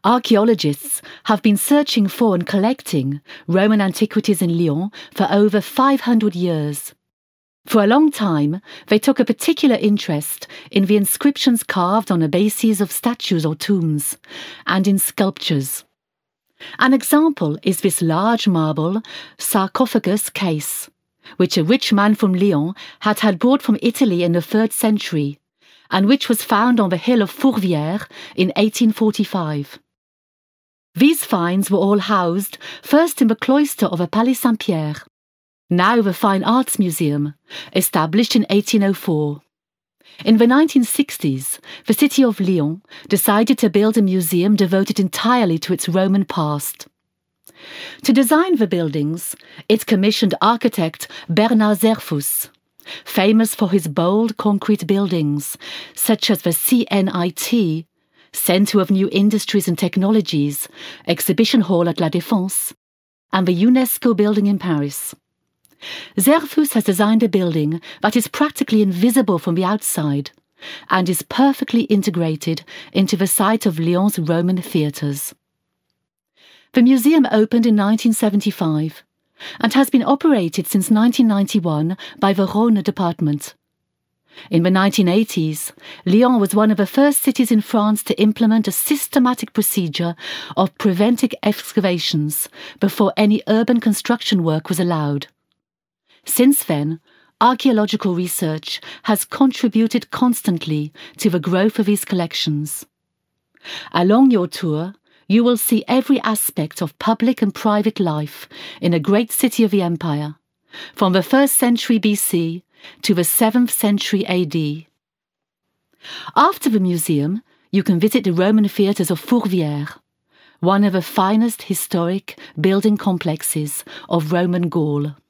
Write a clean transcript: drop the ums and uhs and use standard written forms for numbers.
Archaeologists have been searching for and collecting Roman antiquities in Lyon for over 500 years. For a long time, they took a particular interest in the inscriptions carved on the bases of statues or tombs, and in sculptures. An example is this large marble sarcophagus case, which a rich man from Lyon had brought from Italy in the 3rd century, and which was found on the hill of Fourvière in 1845. These finds were all housed first in the cloister of the Palais Saint-Pierre, now the Fine Arts Museum, established in 1804. In the 1960s, the city of Lyon decided to build a museum devoted entirely to its Roman past. To design the buildings, it commissioned architect Bernard Zerfus, famous for his bold concrete buildings, such as the CNIT, Centre of New Industries and Technologies, Exhibition Hall at La Défense, and the UNESCO building in Paris. Zerfus has designed a building that is practically invisible from the outside and is perfectly integrated into the site of Lyon's Roman theatres. The museum opened in 1975 and has been operated since 1991 by the Rhône department. In the 1980s, Lyon was one of the first cities in France to implement a systematic procedure of preventive excavations before any urban construction work was allowed. Since then, archaeological research has contributed constantly to the growth of these collections. Along your tour, you will see every aspect of public and private life in a great city of the empire, from the 1st century BC to the 7th century AD. After the museum, you can visit the Roman theatres of Fourvière, one of the finest historic building complexes of Roman Gaul.